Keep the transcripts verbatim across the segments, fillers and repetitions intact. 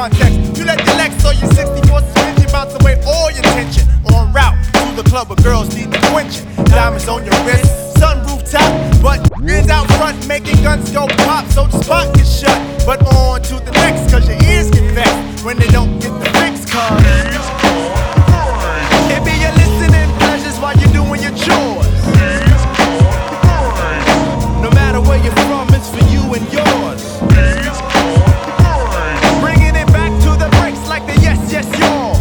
context. You let the Lex or your sixty-four suspension bounce away all your tension. En route to the club where girls need the quenching. Diamonds on your wrist, sunroof top, but is out front making guns go pop, so the spot gets shut. But on to the next, cause your ears get vexed when they don't get the fix, cause it be your listening pleasures while you're doing your chores. No matter where you're from, it's for you and yours. Bringing it back to the breaks like the yes, yes, yours.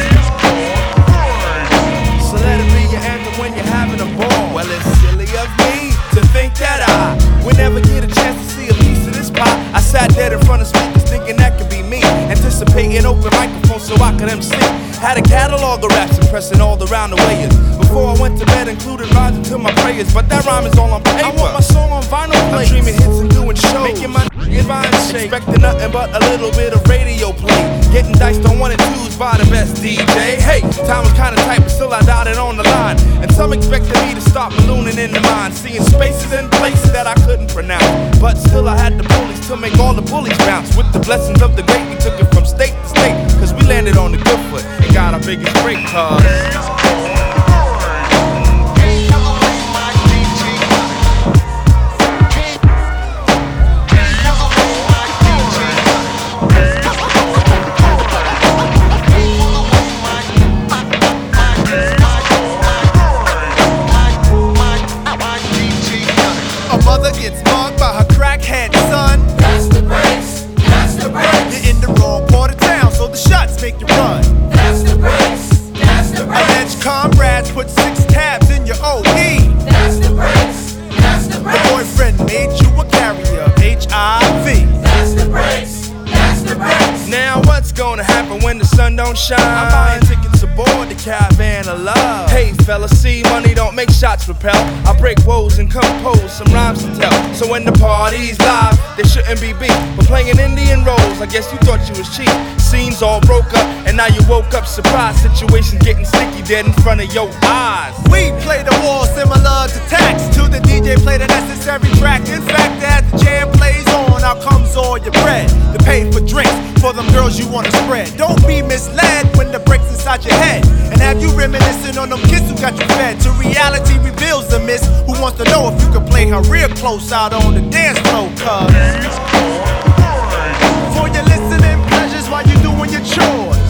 So let it be your anthem when you're having a ball. Well, it's silly of me to think that I would never get a chance to see a piece of this pie. I sat dead in front of speakers thinking that could be me, anticipating open microphones so I could M C. Had a catalog of raps impressing all around the wayers. Before I went to bed, included rhymes into my prayers, but that rhyme is all on paper. I want my song on vinyl play. I'm dreaming hits and doing shows, making my mind shake, expecting nothing but a little bit of radio play. Getting diced on one and twos by the best D J. Hey, time was kinda tight, but still I dotted on the line. And some expected me to start ballooning in the mind, seeing spaces and places that I couldn't pronounce. But still I had the bullies to make all the bullies bounce. With the blessings of the great, we took it from state to state, cause we landed on the good foot and got our biggest break, cause gets mugged by her crackhead son. That's the brakes, that's the brakes. You're in the wrong part of town, so the shots make you run. That's the brakes, that's the brakes. Alleged comrades put six tabs in your O E. That's the brakes, that's the brakes. Your boyfriend made you a carrier of H I V. That's the brakes, that's the brakes. Now what's gonna happen when the sun don't shine? I'm buying tickets aboard the caravan of love. Hey fella, see money don't make shots repel. I break woes and compose some rhymes to tell. So when the party's live, they shouldn't be beat. But playing Indian roles, I guess you thought you was cheap. Scenes all broke up, and now you woke up surprised. Situations getting sticky dead in front of your eyes. We play the war similar to tax. To the D J play the necessary track. In fact, as the jam plays on, out comes all your bread to pay for drinks for them girls you wanna spread. Don't be misled when the break's inside your head. And have you reminiscing on them kids who got you fed? To reality reveals the miss who wants to know if you can play her real close out on the dance floor, cuz for your listening pleasures while you doing your chores.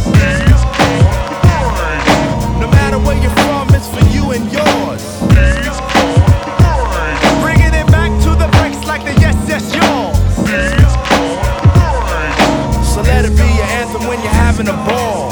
No matter where you're from, it's for you and yours. Bringing it back to the breaks like the yes, yes, yours. So let it be your anthem when you're having a ball.